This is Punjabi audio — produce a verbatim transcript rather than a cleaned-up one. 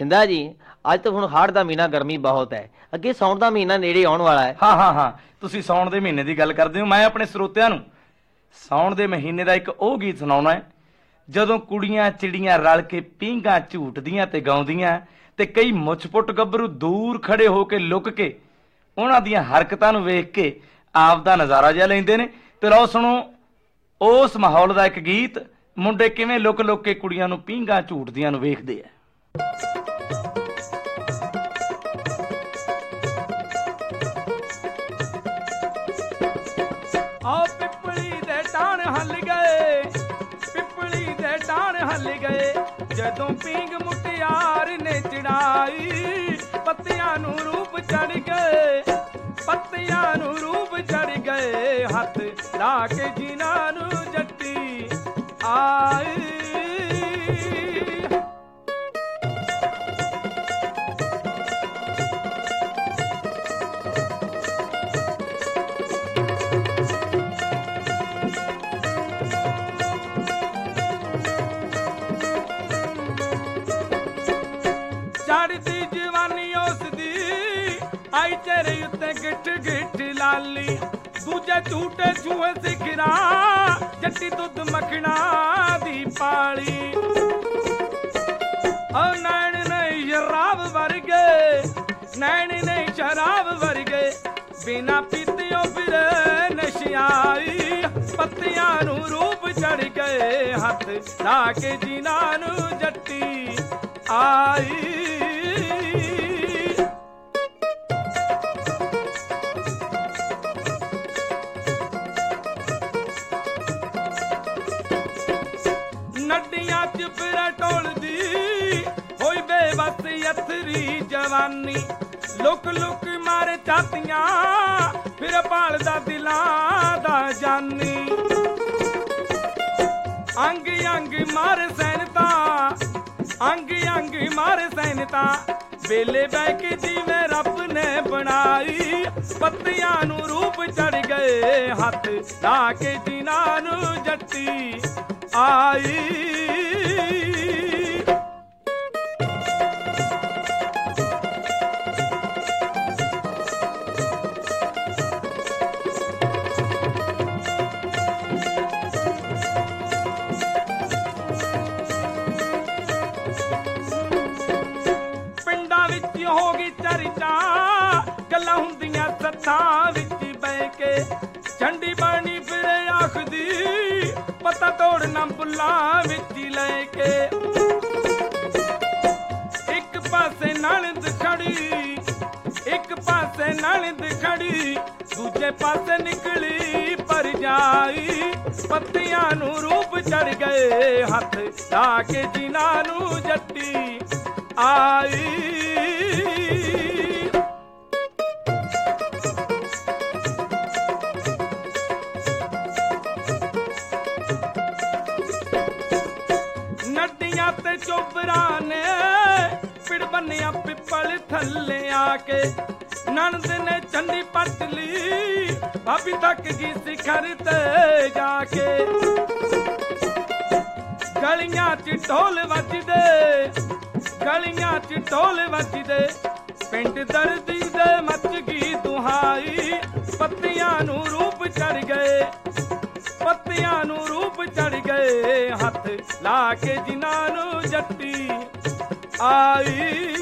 ਸਿੰਧਾ ਜੀ, ਅੱਜ ਤਾਂ ਹੁਣ ਹਾੜ ਦਾ ਮਹੀਨਾ, ਗਰਮੀ ਬਹੁਤ ਹੈ, ਅੱਗੇ ਸਾਉਣ ਦਾ ਮਹੀਨਾ ਨੇੜੇ ਆਉਣ ਵਾਲਾ ਹੈ। ਹਾਂ ਹਾਂ ਹਾਂ ਤੁਸੀਂ ਸਾਉਣ ਦੇ ਮਹੀਨੇ ਦੀ ਗੱਲ ਕਰਦੇ ਹੋ। ਮੈਂ ਆਪਣੇ ਸਰੋਤਿਆਂ ਨੂੰ ਸਾਉਣ ਦੇ ਮਹੀਨੇ ਦਾ ਇੱਕ ਉਹ ਗੀਤ ਸੁਣਾਉਣਾ ਹੈ ਜਦੋਂ ਕੁੜੀਆਂ ਚਿੜੀਆਂ ਰਲ ਕੇ ਪੀਂਘਾਂ ਝੂਟਦੀਆਂ ਤੇ ਗਾਉਂਦੀਆਂ, ਤੇ ਕਈ ਮੁੱਛ-ਪੁੱਟ ਗੱਭਰੂ ਦੂਰ ਖੜੇ ਹੋ ਕੇ ਲੁਕ ਕੇ ਉਹਨਾਂ ਦੀਆਂ ਹਰਕਤਾਂ ਨੂੰ ਵੇਖ ਕੇ ਆਪ ਦਾ ਨਜ਼ਾਰਾ ਜਿਹਾ ਲੈਂਦੇ ਨੇ। ਤੇ ਲਓ ਸੁਣੋ ਉਸ ਮਾਹੌਲ ਦਾ ਇੱਕ ਗੀਤ, ਮੁੰਡੇ ਕਿਵੇਂ ਲੁਕ ਲੁਕ ਕੇ ਕੁੜੀਆਂ ਨੂੰ ਪੀਂਘਾਂ ਝੂਟਦੀਆਂ ਨੂੰ ਵੇਖਦੇ ਆ। ਆਓ ਪਿੱਪਲੀ ਦੇ ਟਾਣ ਹੱਲ ਗਏ, ਪਿੱਪਲੀ ਦੇ ਟਾਣ ਹੱਲ ਗਏ, ਜਦੋਂ ਪੀਂਘ ਮੁਟਿਆਰ ਨੇ ਚੜਾਈ, ਪੱਤਿਆਂ ਨੂੰ ਰੂਪ ਚੜ ਗਏ, ਪੱਤਿਆਂ ਨੂੰ ਰੂਪ ਚੜ ਗਏ, ਹੱਥ ਲਾ ਕੇ ਜਿਨ੍ਹਾਂ ਨੂੰ ਜੱਟੀ ਆਈ। ਚੜ੍ਹਦੀ ਜਵਾਨੀ ਉਸ ਦੀ ਆਈ ਤੇਰੇ ਉੱਤੇ ਗਿੱਠ ਗਿੱਠ ਲਾਲੀ, ਦੂਜੇ ਝੂਟੇ ਛੂਹੇ ਸਿਖਰਾ, ਜੱਟੀ ਦੁੱਧ ਮੱਖਣਾ ਦੀ ਪਾਲੀ। ਓ ਨੈਣ ਨਹੀਂ ਸ਼ਰਾਬ ਵਰਗੇ, ਨੈਣ ਨਹੀਂ ਸ਼ਰਾਬ ਵਰਗੇ, ਬਿਨਾ ਪੀਤਿਓ ਫਿਰੇ ਨਸ਼ਿਆਈ, ਪੱਤਿਆਂ ਨੂੰ ਰੂਪ ਚੜ ਗਏ, ਹੱਥ ਲਾ ਕੇ ਜਿਨ੍ਹਾਂ ਨੂੰ ਜੱਟੀ ਆਈ। ਨੱਡੀਆਂ ਚ ਫਿਰੇ ਢੋਲਦੀ ਹੋਈ ਬੇਵੱਸ ਯਥਰੀ ਜਵਾਨੀ, ਲੁਕ ਲੁਕ ਮਾਰੇ ਚਾਤੀਆਂ, ਫਿਰ ਭਾਲਦਾ ਦਿਲਾਂ ਦਾ ਜਾਨੀ। ਅੰਗ ਅੰਗ ਮਾਰ ਸੈਨਤਾ, ਅੰਗ ਅੰਗ ਮਾਰ ਸੈਨਤਾ, ਵੇਲੇ ਬਹਿ ਕੇ ਜਿਵੇਂ ਰੱਬ ਨੇ ਬਣਾਈ, ਪੱਤਿਆਂ ਨੂੰ ਰੂਪ ਚੜ ਗਏ, ਹੱਥ ਲਾ ਕੇ ਜਿਨ੍ਹਾਂ ਨੂੰ ਜੱਟੀ ਆਈ। ਪਿੰਡਾਂ ਵਿੱਚ ਹੋ ਗਈ ਚਰਚਾ, ਗੱਲਾਂ ਹੁੰਦੀਆਂ ਸੱਥਾਂ ਵਿੱਚ ਬਹਿ ਕੇ, ਝੰਡੀ ਬਾਣੀ ਫਿਰੇ ਆਖਦੀ, ਪਤਾ ਤੋੜਨਾ ਬੁੱਲਾਂ ਵਿੱਚ ਲੈ ਕੇ। ਇੱਕ ਪਾਸੇ ਨਣਦ ਖੜੀ, ਇੱਕ ਪਾਸੇ ਨਣਦ ਖੜੀ, ਦੂਜੇ ਪਾਸੇ ਨਿਕਲੀ ਭਰਜਾਈ, ਪੱਤਿਆਂ ਨੂੰ ਰੂਪ ਚੜ ਗਏ, ਹੱਥ ਲਾ ਕੇ ਜਿਨ੍ਹਾਂ ਨੂੰ ਜੱਟੀ ਆਈ। ਨੱਡੀਆਂ ਤੇ ਚੋਬਰਾਂ ਨੇ ਪਿੜ ਬੰਨਿਆ ਪਿੱਪਲ ਥੱਲੇ ਆ ਕੇ, ਨਣਦ ਨੇ ਝੰਡੀ ਪੱਟ ਲਈ, ਭਾਬੀ ਥੱਕ ਗਈ ਸਿਖਰ ਤੇ ਜਾ ਕੇ। ਗਲੀਆਂ ਚ ਢੋਲ ਵੱਜਦੇ, ਗਲੀਆਂ ਚ ਢੋਲ ਵੱਜਦੇ, ਪਿੰਡ ਦਰਦੀ ਦੇ ਮੱਚ ਗਈ ਦੁਹਾਈ, ਪੱਤਿਆਂ ਨੂੰ ਰੂਪ ਚੜ ਗਏ, ਪੱਤਿਆਂ ਨੂੰ ਰੂਪ ਚੜ ਗਏ, ਹੱਥ ਲਾ ਕੇ ਜਿਨ੍ਹਾਂ ਨੂੰ ਜੱਟੀ ਆਈ।